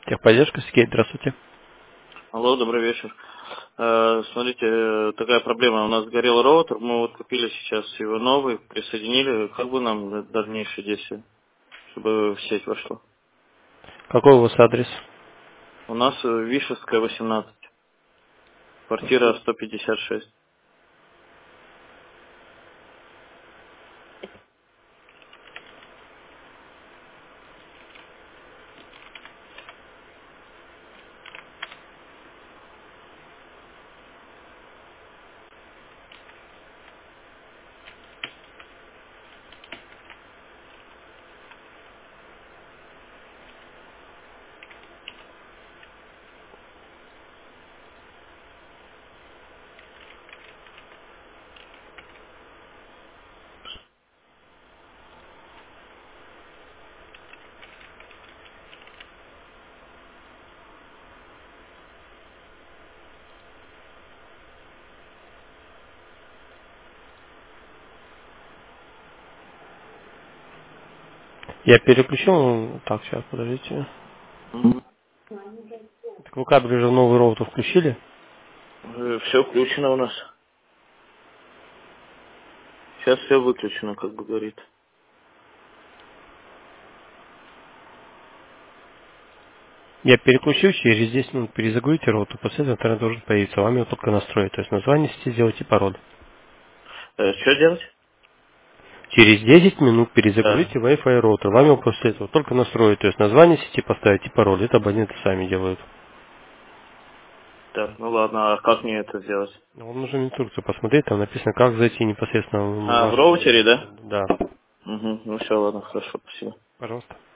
Техподдержка, Сергей, здравствуйте. Алло, добрый вечер. Смотрите, такая проблема. У нас сгорел роутер, мы вот купили сейчас его новый, присоединили. Как бы нам дальнейшие действия, чтобы в сеть вошло? Какой у вас адрес? У нас Вишевская, 18, квартира 156. Я переключил, так, сейчас, подождите. Так вы кабель уже в новый роутер включили? Все включено у нас. Сейчас все выключено, как бы говорит. Я переключил, через 10 минут перезагрузите роутер, после этого интернет должен появиться, вам его только настроить. То есть название сети сделайте пароль. Что делать? Через 10 минут Да. перезагрузите Wi-Fi роутер, вам его после этого только настроить. То есть название сети поставить и пароль. Это абоненты сами делают. Так, ну ладно, а как мне это сделать? Вам нужно инструкцию посмотреть, там написано, как зайти непосредственно в В ваш... роутере, да? Да, Угу, ну все, ладно, хорошо, спасибо. пожалуйста.